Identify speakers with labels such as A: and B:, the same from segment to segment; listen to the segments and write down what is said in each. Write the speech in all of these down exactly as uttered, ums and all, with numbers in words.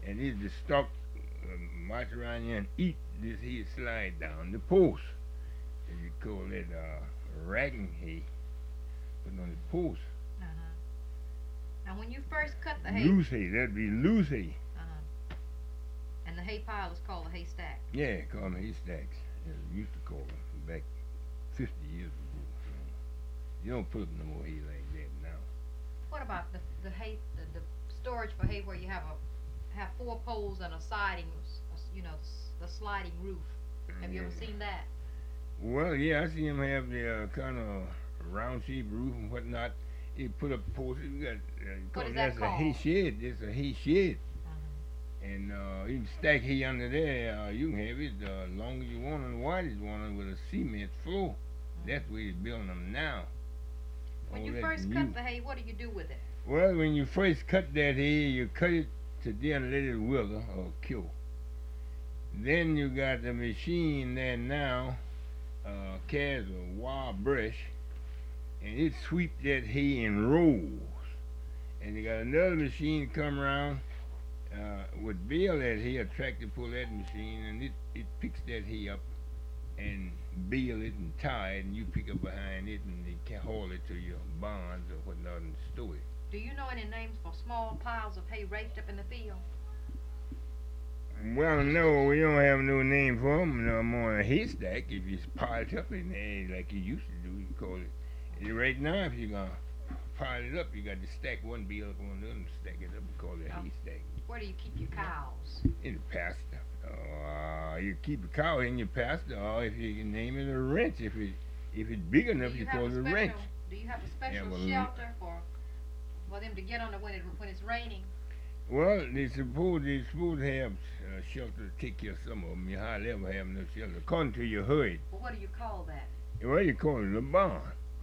A: and it the stock uh, march around here and eat this here slide down the post. And you call it uh, racking hay, put on the post.
B: Uh-huh. Now, when you first cut the hay,
A: Loose hay, that'd be loose hay.
B: uh-huh, and the hay pile is called a haystack.
A: Yeah, call them haystacks. Yeah, we used to call them back fifty years ago. You don't put up no more hay like that now.
B: What about the the hay, the, the storage for hay where you have a have four poles and a siding, s- a s- you know, s- the sliding roof? Have you ever
A: Yeah.
B: seen that?
A: Well, yeah, I see them have the uh, kind of round shaped roof and whatnot. They put up posts. You got uh, you
B: What
A: call
B: is that
A: that's a hay
B: called?
A: shed. It's a hay shed,
B: Uh-huh.
A: and uh, you can stack hay under there. Uh, you can have it uh, long as you want and wide as you want with a cement floor. That's
B: Mhm.
A: where they're building them now.
B: When
A: All
B: you
A: that
B: first
A: new.
B: cut the hay, what do you do with it?
A: Well, when you first cut that hay, you cut it to then let it wither or cure. Then you got the machine there now, uh, carries a wire brush, and it sweep that hay in rows. And you got another machine come around uh, with bale that hay, a tractor pull that machine, and it, it picks that hay up and bale it and tie it, and you pick up behind it and they can haul it to your barns or whatnot and store it.
B: Do you know any names for small piles of hay raked up in the field?
A: Well, no, we don't have no name for them no more. A haystack, if you pile it up in there like you used to do, you call it. And right now, if you're gonna pile it up, you got to stack one bale up on the other and stack it up and call it a
B: Oh.
A: haystack.
B: Where do you keep your cows?
A: In the pasture. Uh, you keep a cow in your pasture, or if you can name it a wrench, if it if it's big
B: Do
A: enough,
B: you
A: you
B: have
A: call
B: a
A: it a
B: special?
A: wrench.
B: Do you have a special
A: well,
B: shelter for for them to get under when it when it's raining?
A: Well, they suppose they supposed to have uh, shelter to take care of some of them. You hardly ever have no shelter, according to your herd.
B: Well, what do you call that?
A: Well, you call it a barn.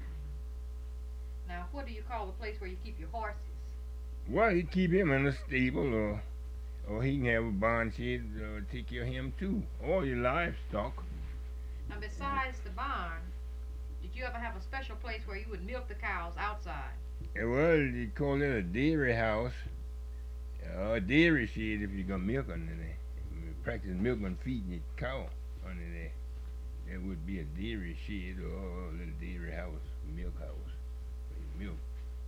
B: Now, what do you call the place where you keep your horses?
A: Well, you keep him in a stable, or or he can have a barn shed uh, take care of him too, or your livestock.
B: Now, besides the barn, did you ever have a special place where you would milk the cows outside?
A: Uh, Well, you call it a dairy house, or a dairy shed if you're gonna milk under there. You practice milking and feeding your cow under there. That would be a dairy shed or a little dairy house, milk house, where you milk.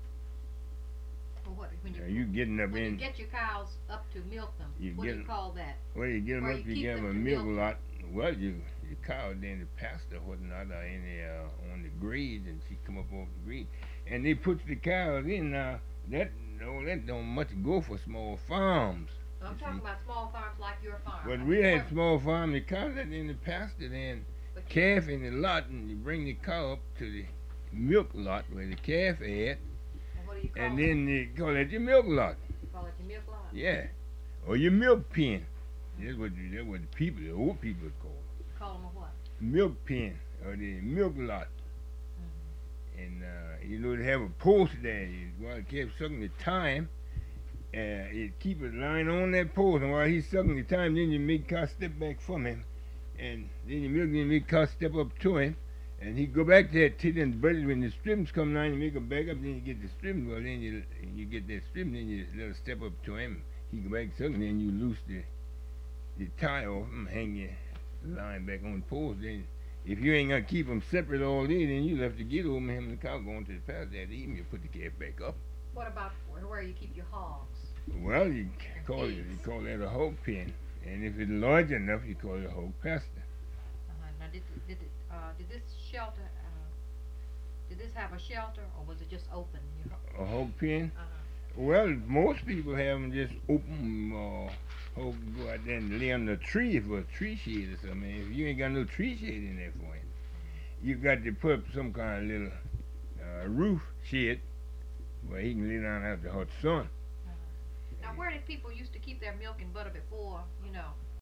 B: Or what? When you
A: Now you getting up
B: when you
A: in,
B: get your cows up to milk them,
A: You
B: what do you
A: get-
B: call that?
A: well, you get them
B: where
A: up,
B: you
A: you
B: keep
A: get
B: them
A: them a
B: to
A: milk
B: milk.
A: lot. Well, you your cow then the pasture whatnot or in the uh, on the grade, and she come up off the grade, and they put the cows in. Now that no, that don't much go for small farms.
B: So I'm
A: You
B: talking
A: see.
B: about small farms like your farm.
A: But
B: I
A: we
B: mean,
A: had
B: where-
A: small farm, the cows that in the pasture, then
B: but you-
A: calf in the lot, and you bring the cow up to the milk lot where the calf at,
B: and what do you call
A: and
B: it?
A: then they call it your milk lot.
B: You call it your milk lot.
A: Yeah, or your milk pen. That's what that's what the people, the old people call it.
B: You call them a what?
A: Milk pen or the milk lot.
B: Mm-hmm.
A: And uh, you know they have a post there. You, while it kept sucking the time, uh, it keep it lying on that post, and while he's sucking the time, then you make cow step back from him, and then you milk, then make cow step up to him, and he go back to that tit and butter. When the strips come down, you make him back up, then you get the strim. Well, then you you get that strim, then you let her step up to him. He go back sucking, then you loose the the tie off him, hang your line back on the post. Then if you ain't gonna keep them separate all day, then you left to get over him and the cow going to the pasture that evening. You put the calf back up.
B: What about where, where you keep your hogs?
A: Well, you
B: And
A: call it you
B: pigs.
A: call that a hog pen, and if it's large enough, you call it a hog pasture.
B: Uh-huh. Now, did did it, uh, did this shelter uh, did this have a shelter or was it just open? You know?
A: A hog pen.
B: Uh-huh.
A: Well, most people have them just open. Uh, hog go out there and lay on the tree for a tree shade or something. If you ain't got no tree shade in there for him, you got to put up some kind of little uh, roof shed where he can lay down out the hot sun.
B: Uh-huh. Now, where did people used to keep their milk and butter before, you know,